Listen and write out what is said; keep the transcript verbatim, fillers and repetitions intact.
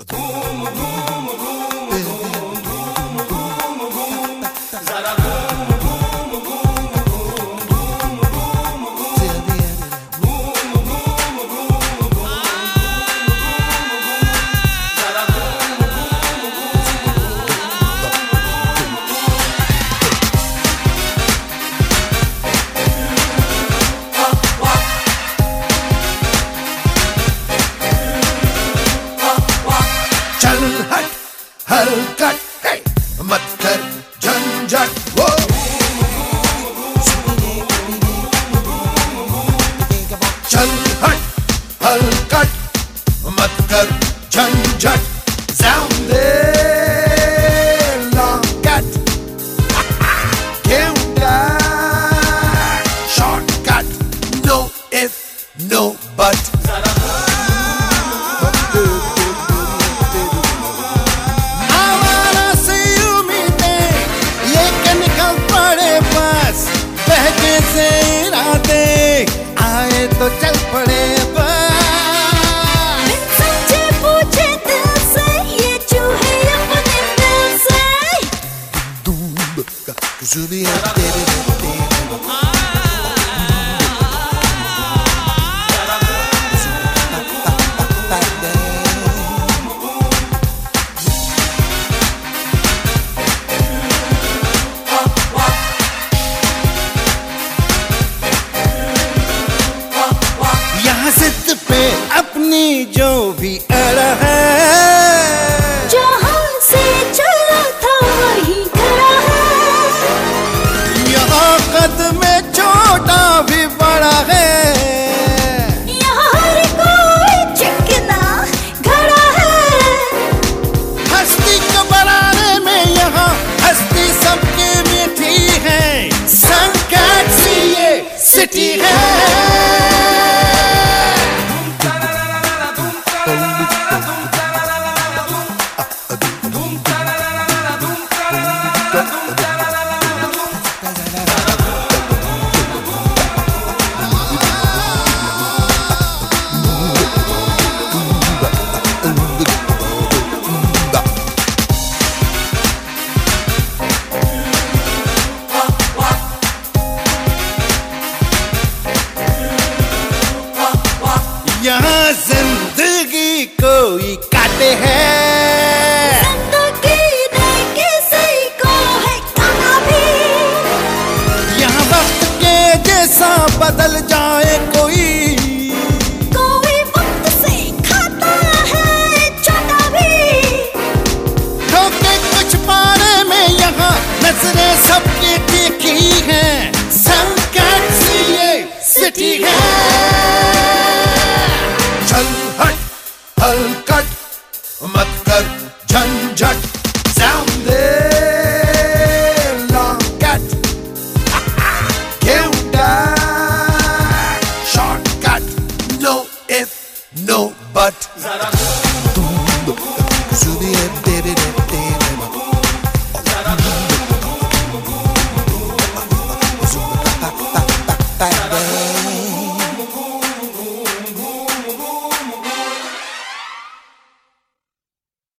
घूम घूम घूम घूम घूम घूम घूम जरा घूम घूम घूम घूम घूम घूम घूम घूम घूम घूम जरा घूम चल हट हलकट हे मत कर झंझट वो चल हट हलकट मत कर झंझट ज़ाउंदे लॉन्गकट गेउंडट shortcut no if no but से इरादे आए तो चल पड़े बिन समझे पूछे दिल से ये चूहे अपने दिल से दूब का जुलिया तेरे तेरे जिद पे अपनी जो भी अड़ है जहाँ से चला था वहीं खड़ा है यहाँ कद में छोटा भी बड़ा है यहाँ हर कोई चिकना खड़ा है हस्ती को बनाने में यहाँ हस्ती सबके मीठी है संकट सी ये सिटी है यहाँ जिंदगी कोई काटे है जिंदगी ने किसी को है खाना भी यहाँ वक्त के जैसा बदल जाए कोई कोई वक्त से खाता है छोटा भी ठोके कुछ पारे में यहाँ नजरें सबकी तीखी हैं संकट सी ये सिटी है चल हट हलकट